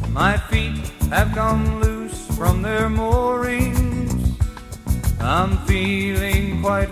My feet have come loose from their moorings. I'm feeling quite